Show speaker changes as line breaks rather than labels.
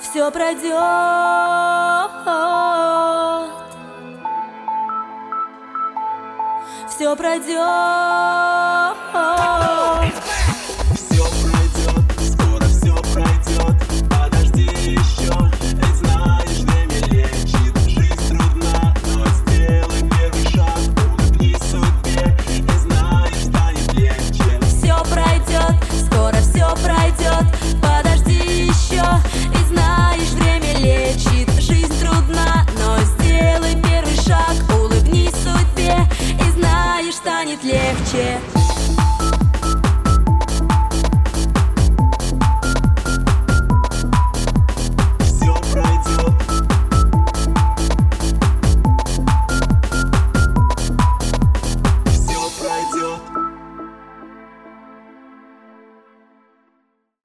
Все пройдет, все пройдет.
Все пройдет, скоро все пройдет. Подожди еще, ведь знаешь, время лечит. Жизнь трудна, но сделай первый шаг. Улыбнись судьбе, и знаешь, станет легче.
Все пройдет, скоро все пройдет. Подожди еще, и знаешь, время лечит. Жизнь трудна, но сделай первый шаг. Улыбнись судьбе, и знаешь, станет легче.